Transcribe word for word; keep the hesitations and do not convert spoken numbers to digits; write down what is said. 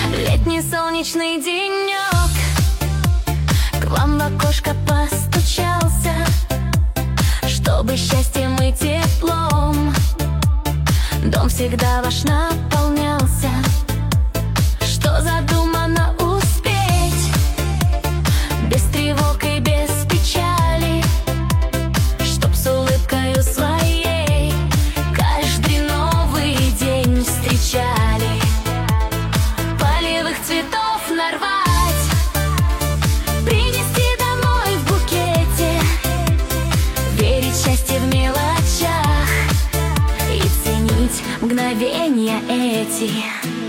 Летний солнечный денек к вам в окошко постучался, чтобы счастьем и теплом дом всегда ваш наполнялся. Что задумано успеть, без тревог и без печали, чтоб с улыбкою своей каждый новый день встречали. Полевых цветов нарвать, принести домой в букете, верить в счастье в мелочах и ценить мгновения эти.